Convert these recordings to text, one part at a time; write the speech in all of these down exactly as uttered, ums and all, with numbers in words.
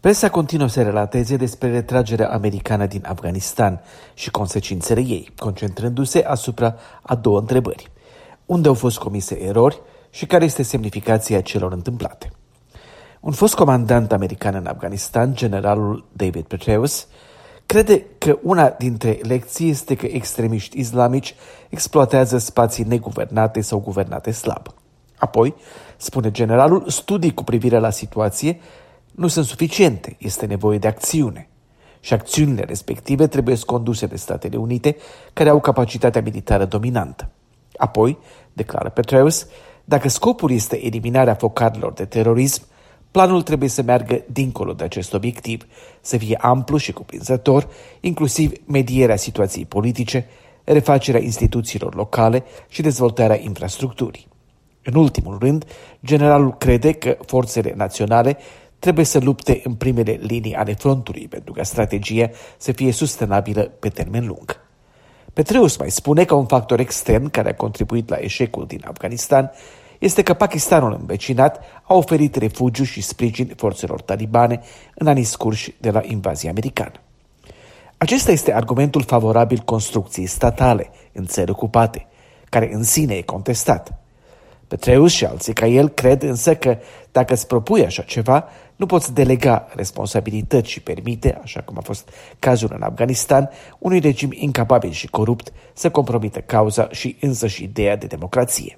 Presa continuă să relateze despre retragerea americană din Afganistan și consecințele ei, concentrându-se asupra a două întrebări. Unde au fost comise erori și care este semnificația celor întâmplate? Un fost comandant american în Afganistan, generalul David Petraeus, crede că una dintre lecții este că extremiști islamici exploatează spații neguvernate sau guvernate slab. Apoi, spune generalul, studii cu privire la situație nu sunt suficiente, este nevoie de acțiune. Și acțiunile respective trebuie conduse de Statele Unite, care au capacitatea militară dominantă. Apoi, declară Petraeus, dacă scopul este eliminarea focarilor de terorism, planul trebuie să meargă dincolo de acest obiectiv, să fie amplu și cuprinzător, inclusiv medierea situației politice, refacerea instituțiilor locale și dezvoltarea infrastructurii. În ultimul rând, generalul crede că forțele naționale trebuie să lupte în primele linii ale frontului pentru ca strategia să fie sustenabilă pe termen lung. Petraeus mai spune că un factor extern care a contribuit la eșecul din Afganistan este că Pakistanul învecinat a oferit refugiu și sprijin forțelor talibane în anii scurși de la invazia americană. Acesta este argumentul favorabil construcției statale în țări ocupate, care în sine e contestat. Petraeus și alții ca el cred însă că dacă îți propui așa ceva, nu poți delega responsabilități și permite, așa cum a fost cazul în Afganistan, unui regim incapabil și corupt să compromită cauza și însăși ideea de democrație.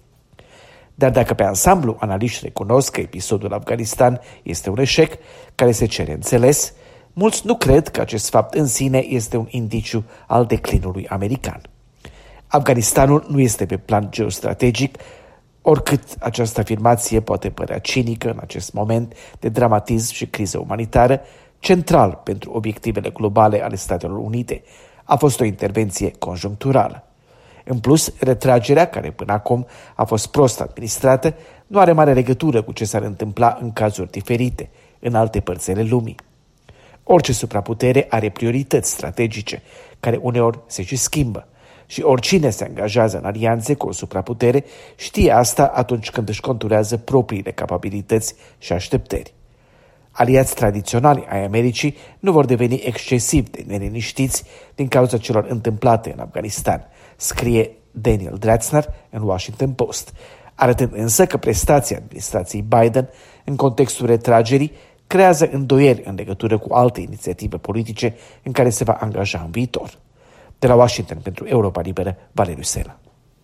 Dar dacă pe ansamblu analiști recunosc că episodul Afganistan este un eșec care se cere înțeles, mulți nu cred că acest fapt în sine este un indiciu al declinului american. Afganistanul nu este pe plan geostrategic, oricât această afirmație poate părea cinică în acest moment de dramatism și criză umanitară, central pentru obiectivele globale ale Statelor Unite, a fost o intervenție conjuncturală. În plus, retragerea, care până acum a fost prost administrată, nu are mare legătură cu ce s-ar întâmpla în cazuri diferite, în alte părți ale lumii. Orice supraputere are priorități strategice, care uneori se și schimbă, și oricine se angajează în alianțe cu o supraputere știe asta atunci când își conturează propriile capabilități și așteptări. Aliați tradiționali ai Americii nu vor deveni excesiv de neliniștiți din cauza celor întâmplate în Afganistan, scrie Daniel Dratzner în Washington Post, arătând însă că prestația administrației Biden în contextul retragerii creează îndoieli în legătură cu alte inițiative politice în care se va angaja în viitor. De la Washington pentru Europa Liberă, Valeriu Sela.